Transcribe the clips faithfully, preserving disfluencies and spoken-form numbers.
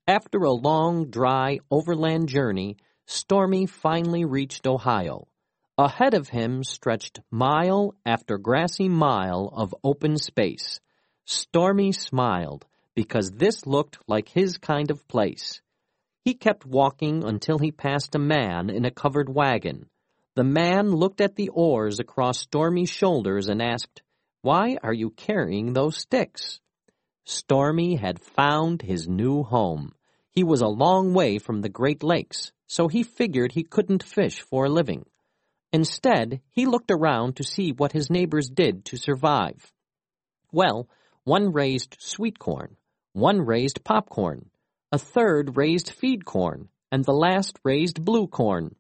After a long, dry, overland journey, Stormy finally reached Ohio. Ahead of him stretched mile after grassy mile of open space. Stormy smiled, because this looked like his kind of place. He kept walking until he passed a man in a covered wagon. The man looked at the oars across Stormy's shoulders and asked, "Why are you carrying those sticks?" Stormy had found his new home. He was a long way from the Great Lakes, so he figured he couldn't fish for a living. Instead, he looked around to see what his neighbors did to survive. Well, one raised sweet corn, one raised popcorn, a third raised feed corn, and the last raised blue corn.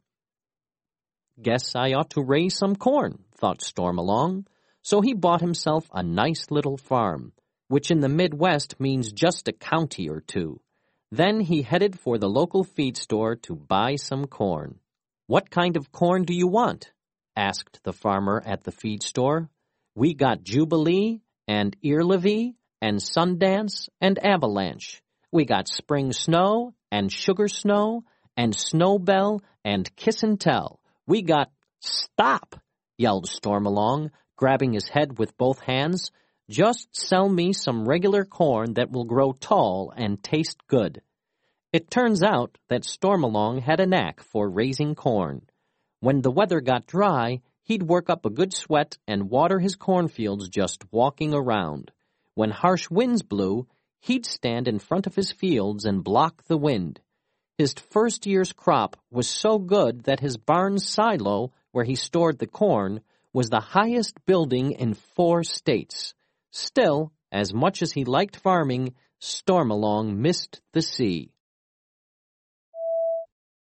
"Guess I ought to raise some corn," thought Stormalong. So he bought himself a nice little farm, which in the Midwest means just a county or two. Then he headed for the local feed store to buy some corn. "What kind of corn do you want?" asked the farmer at the feed store. "We got Jubilee and Earlivy and Sundance and Avalanche. We got Spring Snow and Sugar Snow and Snowbell and Kiss and Tell. We got—" "Stop!" yelled Stormalong, grabbing his head with both hands. "Just sell me some regular corn that will grow tall and taste good." It turns out that Stormalong had a knack for raising corn. When the weather got dry, he'd work up a good sweat and water his cornfields just walking around. When harsh winds blew, he'd stand in front of his fields and block the wind. His first year's crop was so good that his barn silo, where he stored the corn, was the highest building in four states. Still, as much as he liked farming, Stormalong missed the sea.